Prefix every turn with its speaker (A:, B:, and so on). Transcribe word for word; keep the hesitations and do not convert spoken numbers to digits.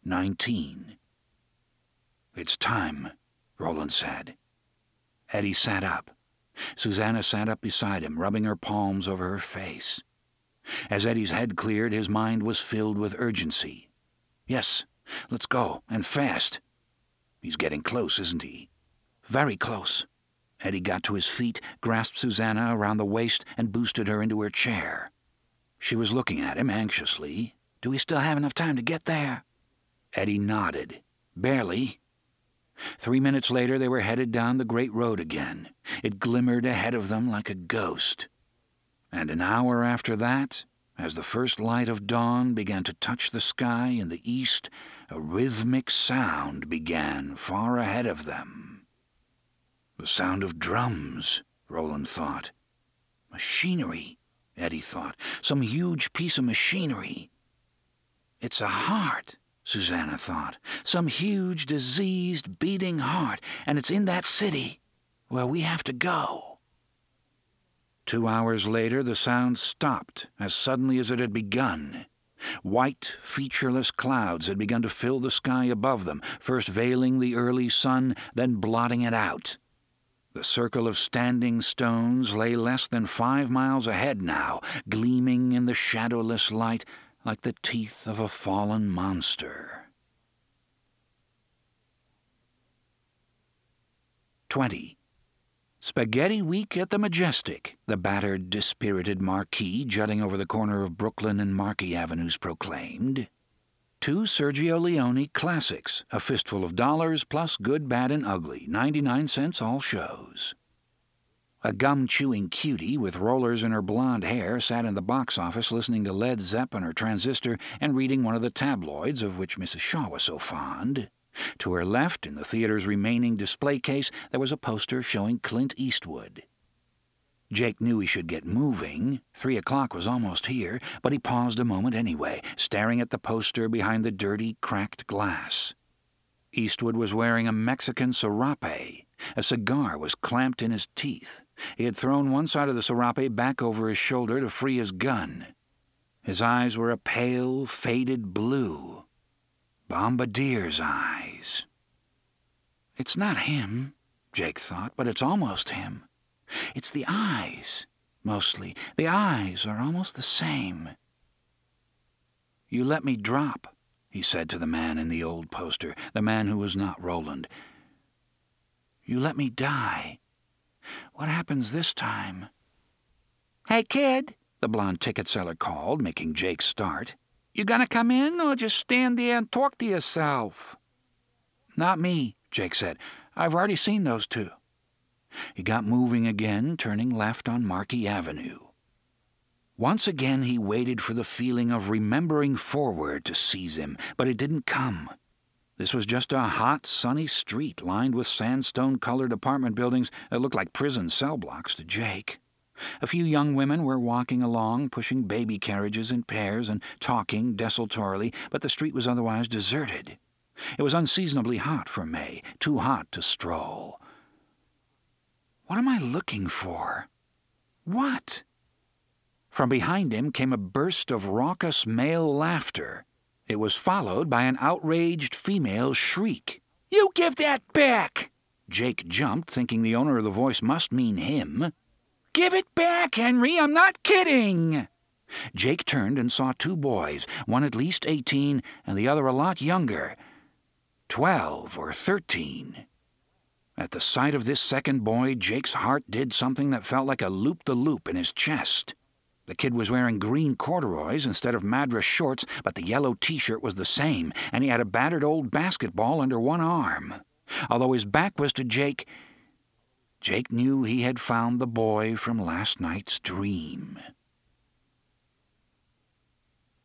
A: nineteen. "It's time," Roland said. Eddie sat up. Susanna sat up beside him, rubbing her palms over her face. As Eddie's head cleared, his mind was filled with urgency. "Yes, let's go, and fast." "He's getting close, isn't he?" "Very close." Eddie got to his feet, grasped Susanna around the waist, and boosted her into her chair. She was looking at him anxiously. "Do we still have enough time to get there?" Eddie nodded. "Barely." Three minutes later they were headed down the great road again. It glimmered ahead of them like a ghost. And an hour after that, as the first light of dawn began to touch the sky in the east, a rhythmic sound began far ahead of them. The sound of drums, Roland thought. Machinery, Eddie thought. Some huge piece of machinery. It's a heart, Susanna thought. Some huge, diseased, beating heart, and it's in that city where we have to go. Two hours later, the sound stopped as suddenly as it had begun. White, featureless clouds had begun to fill the sky above them, first veiling the early sun, then blotting it out. The circle of standing stones lay less than five miles ahead now, gleaming in the shadowless light like the teeth of a fallen monster. Twenty. Spaghetti Week at the Majestic, the battered, dispirited marquee jutting over the corner of Brooklyn and Marquis Avenues proclaimed. Two Sergio Leone classics, a fistful of dollars plus Good, Bad, and Ugly, ninety-nine cents all shows. A gum-chewing cutie with rollers in her blonde hair sat in the box office listening to Led Zepp on her transistor and reading one of the tabloids of which Missus Shaw was so fond. To her left, in the theater's remaining display case, there was a poster showing Clint Eastwood. Jake knew he should get moving. Three o'clock was almost here, but he paused a moment anyway, staring at the poster behind the dirty, cracked glass. Eastwood was wearing a Mexican serape. A cigar was clamped in his teeth. He had thrown one side of the serape back over his shoulder to free his gun. His eyes were a pale, faded blue. Bombadier's eyes. It's not him, Jake thought, but it's almost him. It's the eyes, mostly. The eyes are almost the same. "You let me drop," he said to the man in the old poster, the man who was not Roland. "You let me die. What happens this time?" "Hey, kid," the blonde ticket seller called, making Jake start. "You gonna come in or just stand there and talk to yourself?" "Not me," Jake said. "I've already seen those two." He got moving again, turning left on Marquis Avenue. Once again he waited for the feeling of remembering forward to seize him, but it didn't come. This was just a hot, sunny street lined with sandstone-colored apartment buildings that looked like prison cell blocks to Jake. A few young women were walking along, pushing baby carriages in pairs and talking desultorily, but the street was otherwise deserted. It was unseasonably hot for May, too hot to stroll. What am I looking for? What? From behind him came a burst of raucous male laughter. It was followed by an outraged female shriek. "You give that back!" Jake jumped, thinking the owner of the voice must mean him. "Give it back, Henry! I'm not kidding!" Jake turned and saw two boys, one at least eighteen and the other a lot younger. Twelve or thirteen. At the sight of this second boy, Jake's heart did something that felt like a loop-the-loop in his chest. The kid was wearing green corduroys instead of Madras shorts, but the yellow T-shirt was the same, and he had a battered old basketball under one arm. Although his back was to Jake, Jake knew he had found the boy from last night's dream.